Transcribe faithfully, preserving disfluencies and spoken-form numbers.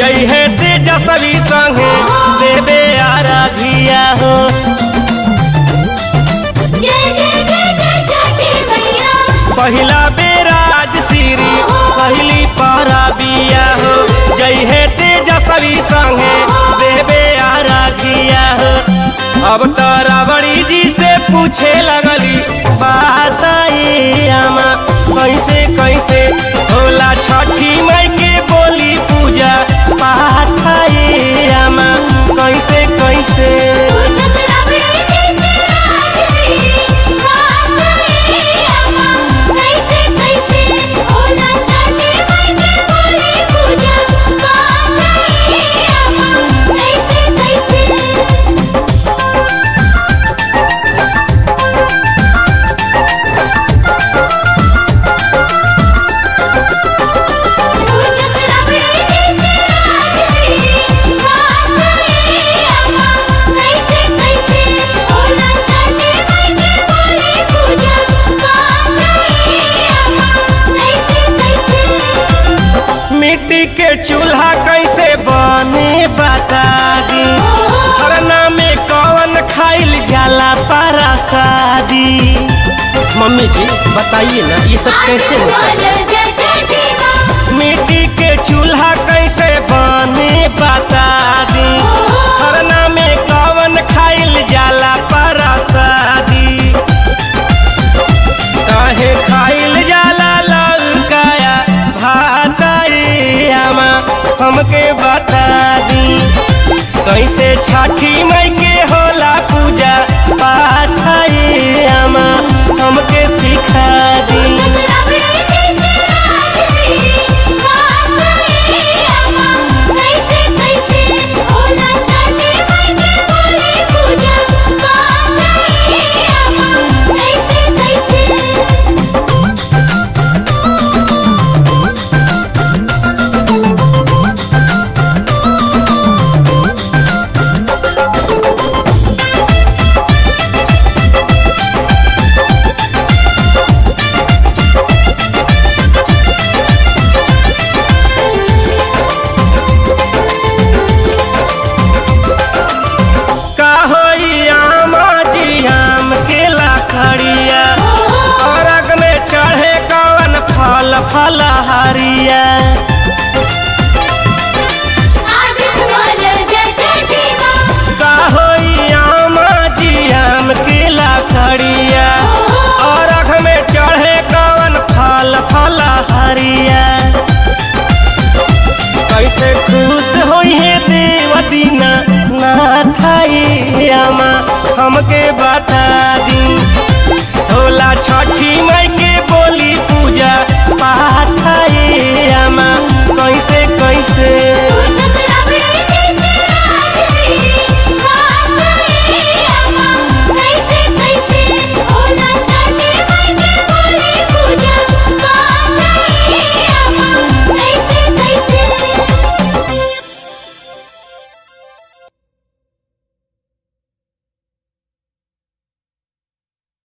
जय है तेजस्वी संगे देवे आराधिया हो। पहिला बेराज श्री पहली पाराबिया हो। जय है तेजस्वी संगे देवे आराधिया हो। अब तो रावड़ी जी से पूछे लगली बात आमा कैसे कैसे होला छठी माई के बोली पूजा पाठ आमा कैसे कैसे। मिट्टी के चूल्हा कैसे बने बता दी। खरना में कौन खाइल जाला परसादी। मम्मी जी बताइए ना ये सब कैसे होता है। मिट्टी के चूल्हा कैसे बने बता दी। खरना में कौन खाइल जाला परसादी। काहे खाइल जाला लौकाया भात हमके बता दी। कैसे छठी माई के होला पूजा पाठ आमा हमके सिखा दी। फलहारिया आमा जी आम केला खड़िया और अख में चढ़े कवन फल फलहारिया। कैसे खुश होई है देवती ना नाथ आमा हमके बता